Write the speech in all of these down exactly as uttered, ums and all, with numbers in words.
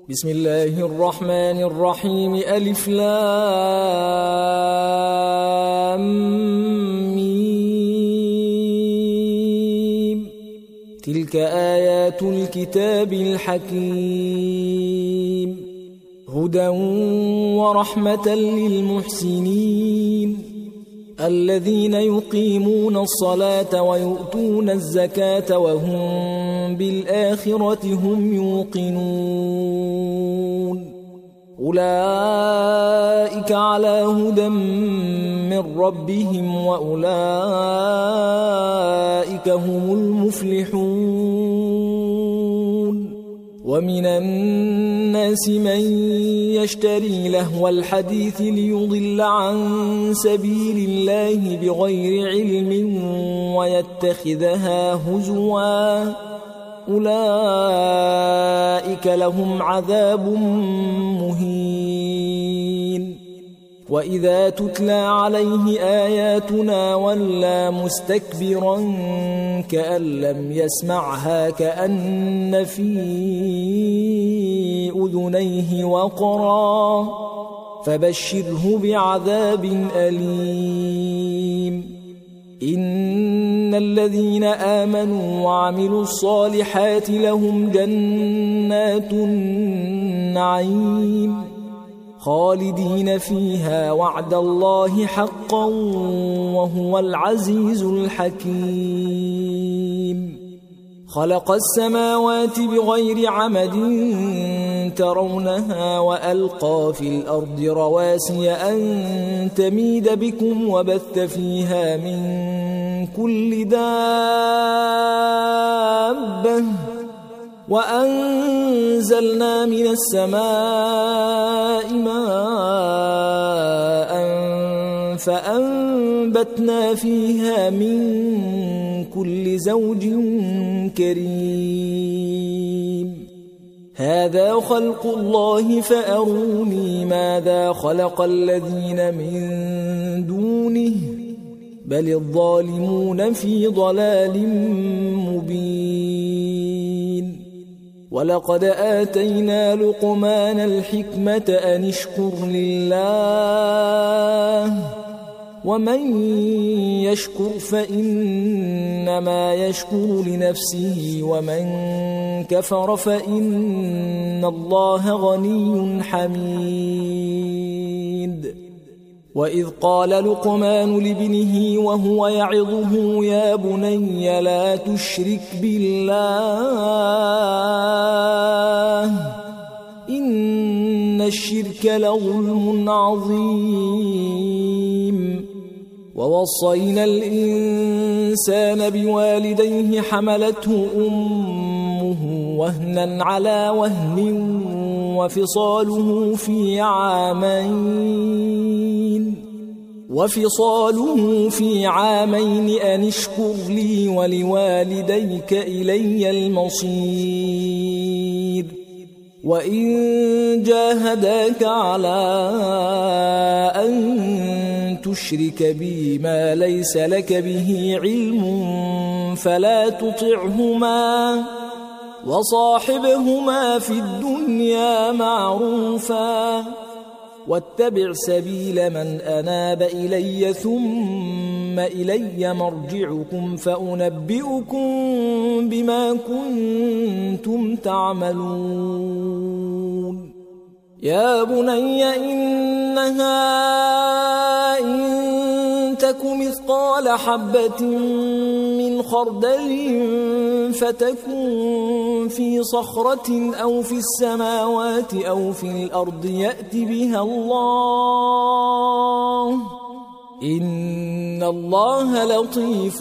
بسم الله الرحمن الرحيم. ألف لام ميم. تلك آيات الكتاب الحكيم، هدى ورحمة للمحسنين الذين يقيمون الصلاة ويؤتون الزكاة وهم بالآخرة هم يوقنون. أولئك على هدى من ربهم وأولئك هم المفلحون. ومن الناس من يشتري لهو الحديث ليضل عن سبيل الله بغير علم ويتخذها هزوا، أولئك لهم عذاب مهين. وإذا تتلى عليه آياتنا ولى مستكبرا كأن لم يسمعها كأن في أذنيه وقرا، فبشره بعذاب أليم. إن الذين آمنوا وعملوا الصالحات لهم جنات النعيم خالدين فيها وعد الله حقا وهو العزيز الحكيم. خلق السماوات بغير عمد ترونها وألقى في الأرض رواسي أن تميد بكم وبث فيها من كل دابة وأنزلنا من السماء ماء فأنبتنا فيها من كل زوج كريم. هذا خلق الله فأروني ماذا خلق الذين من دونه بل الظالمون في ضلال مبين. ولقد آتينا لقمان الحكمة أن اشكر لله ومن يشكر فإنما يشكر لنفسه ومن كفر فإن الله غني حميد. وإذ قال لقمان لابنه وهو يعظه يا بني لا تشرك بالله إن الشرك لظلم عظيم. ووصينا الإنسان بوالديه حملته أمه وهنا على وهن وفصاله في عامين وفصاله في عامين أن اشكر لي ولوالديك إلي المصير. وإن جاهداك على أن تشرك بي ما ليس لك به علم فلا تطعهما وصاحبهما في الدنيا معروفا واتبع سبيل من أناب إلي ثم إلي مرجعكم فأنبئكم بما كنتم تعملون. يا بني إنها إن تك مثقال حبة من خردل فتكن في صخرة أو في السماوات أو في الأرض يأت بها الله إن الله لطيف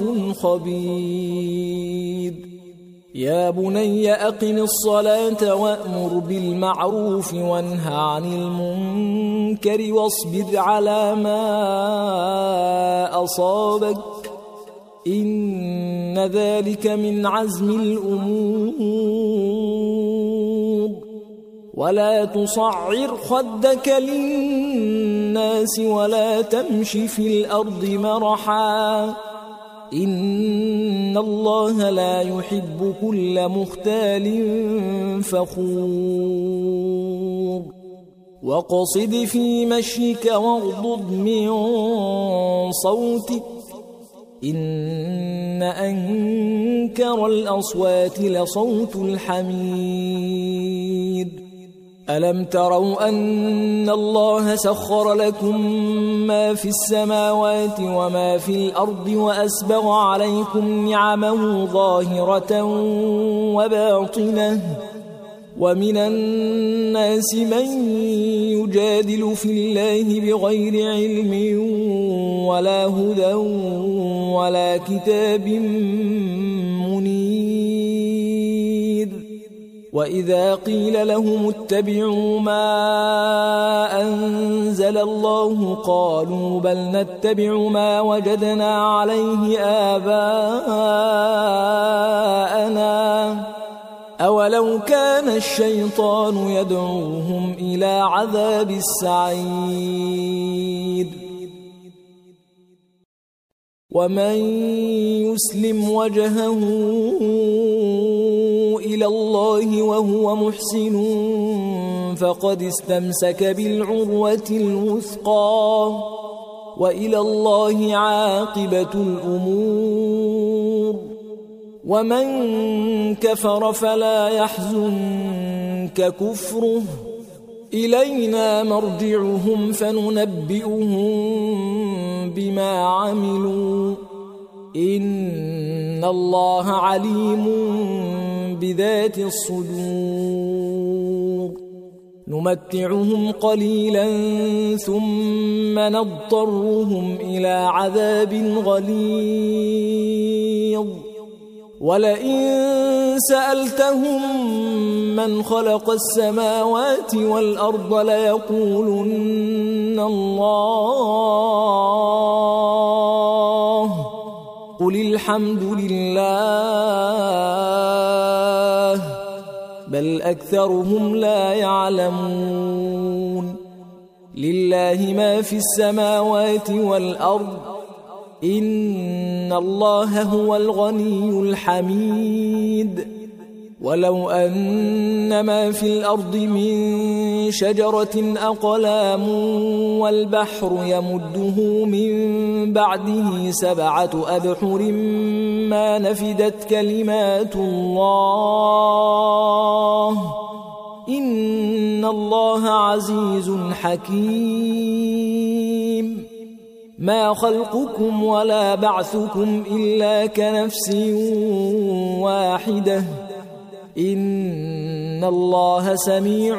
خبير. يا بني أقم الصلاة وأمر بالمعروف وانه عن المنكر واصبر على ما أصابك إن ذلك من عزم الأمور. ولا تصعر خدك للناس ولا تمش في الأرض مرحا إن الله لا يحب كل مختال فخور. وَاقْصِدْ فِي مَشْيِكَ وَاغْضُضْ مِنْ صَوْتِكَ إِنَّ أَنكَرَ الْأَصْوَاتِ لَصَوْتُ الْحَمِيرِ أَلَمْ تَرَوْا أَنَّ اللَّهَ سَخَّرَ لَكُم مَّا فِي السَّمَاوَاتِ وَمَا فِي الْأَرْضِ وَأَسْبَغَ عَلَيْكُمْ نِعَمَهُ ظَاهِرَةً وَبَاطِنَةً وَمِنَ النَّاسِ مَن يُجَادِلُ فِي اللَّهِ بِغَيْرِ عِلْمٍ وَلَا هُدًى وَلَا كِتَابٍ مُنِيرٍ وَإِذَا قِيلَ لَهُمُ اتَّبِعُوا مَا أَنزَلَ اللَّهُ قَالُوا بَلْ نَتَّبِعُ مَا وَجَدْنَا عَلَيْهِ آبَاءَنَا أَوَلَوْ كَانَ الشَّيْطَانُ يَدْعُوهُمْ إِلَى عَذَابِ السَّعِيرِ وَمَن يُسْلِمْ وَجْهَهُ إِلَى اللَّهِ وَهُوَ مُحْسِنٌ فَقَدِ اسْتَمْسَكَ بِالْعُرْوَةِ الْوُثْقَى وَإِلَى اللَّهِ عَاقِبَةُ الْأُمُورِ وَمَن كَفَرَ فَلَا يَحْزُنكَ كُفْرُهُ إِلَيْنَا مَرْجِعُهُمْ فَنُنَبِّئُهُم بِمَا عَمِلُوا إِنَّ اللَّهَ عَلِيمٌ بِذَاتِ الصُّدُورِ نُمَتِّعُهُمْ قَلِيلًا ثُمَّ نَضْطَرُّهُمْ إِلَى عَذَابٍ غَلِيظٍ وَلَئِن سَأَلْتَهُم مَّنْ خَلَقَ السَّمَاوَاتِ وَالْأَرْضَ لَيَقُولُنَّ اللَّهُ قُلِ الْحَمْدُ لِلَّهِ بَلْ أَكْثَرُهُمْ لَا يَعْلَمُونَ لِلَّهِ مَا فِي السَّمَاوَاتِ وَالْأَرْضِ إِنَّ اللَّهَ هُوَ الْغَنِيُّ الْحَمِيدُ وَلَوْ أَنَّ مَا فِي الْأَرْضِ مِنْ شَجَرَةٍ أَقْلَامٌ وَالْبَحْرُ يَمُدُّهُ مِنْ بَعْدِهِ سَبْعَةُ أَبْحُرٍ مَا نَفِدَتْ كَلِمَاتُ اللَّهِ إِنَّ اللَّهَ عَزِيزٌ حَكِيمٌ مَا خَلْقُكُمْ وَلَا بَعْثُكُمْ إِلَّا كَنَفْسٍ وَاحِدَةٍ إِنَّ اللَّهَ سَمِيعٌ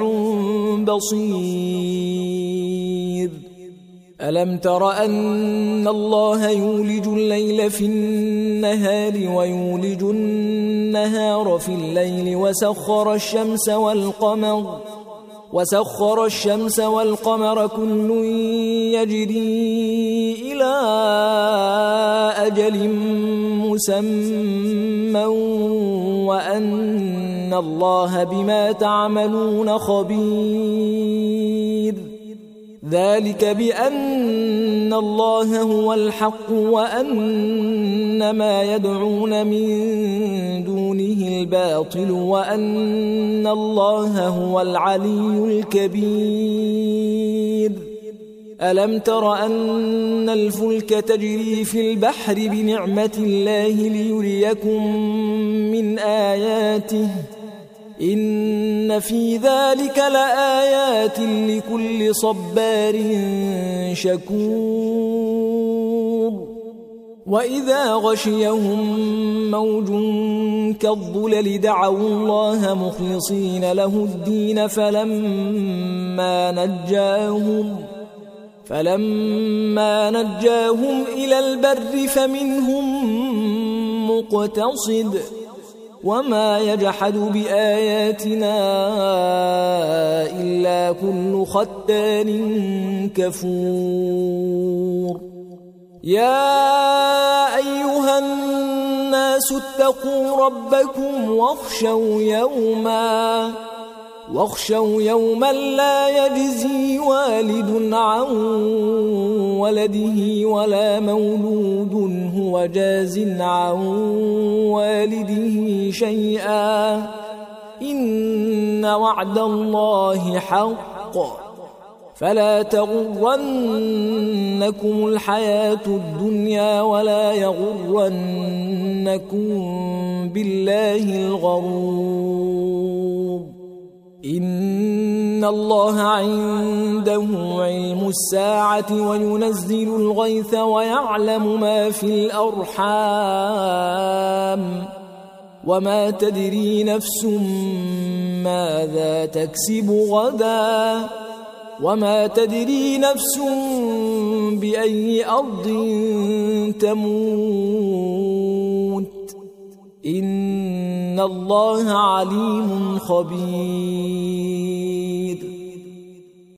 بَصِيرٌ أَلَمْ تَرَ أَنَّ اللَّهَ يُولِجُ اللَّيْلَ فِي النَّهَارِ وَيُولِجُ النَّهَارَ فِي اللَّيْلِ وَسَخَّرَ الشَّمْسَ وَالْقَمَرَ وَسَخَّرَ الشَّمْسَ وَالْقَمَرَ كُلٌّ يَجْرِي إِلَى أَجَلٍ مُّسَمًّى وَأَنَّ اللَّهَ بِمَا تَعْمَلُونَ خَبِيرٌ ذَلِكَ بِأَنَّ اللَّهَ هُوَ الْحَقُّ وَأَنَّ مَا يَدْعُونَ مِن دُونِهِ الْبَاطِلُ وَأَنَّ اللَّهَ هُوَ الْعَلِيُّ الْكَبِيرُ أَلَمْ تَرَ أَنَّ الْفُلْكَ تَجْرِي فِي الْبَحْرِ بِنِعْمَةِ اللَّهِ لِيُرِيَكُم مِّنْ آيَاتِهِ إِنَّ فِي ذَلِكَ لَآيَاتٍ لِكُلِّ صَبَّارٍ شَكُورٍ وَإِذَا غَشِيَهُم مَّوْجٌ كَالظُّلَلِ دَعَوُا اللَّهَ مُخْلِصِينَ لَهُ الدِّينَ فَلَمَّا نَجَّاهُمْ فَلَمَّا نَجَّاهُمْ إِلَى الْبَرِّ فَمِنْهُم مُّقْتَصِدٌ وَمَا يَجْحَدُ بِآيَاتِنَا إِلَّا كُلُّ خَتَّارٍ كَفُورٍ يَا أَيُّهَا النَّاسُ اتَّقُوا رَبَّكُمْ وَاخْشَوْا يَوْمًا واخشوا يوما لا يجزي والد عن ولده ولا مولود هو جاز عن والده شيئا إن وعد الله حق فلا تغرنكم الحياة الدنيا ولا يغرنكم بالله الغرور إن الله عنده علم الساعة وينزل الغيث ويعلم ما في الأرحام وما تدري نفس ماذا تكسب غدا وما تدري نفس بأي أرض تموت إن الله عليم خبير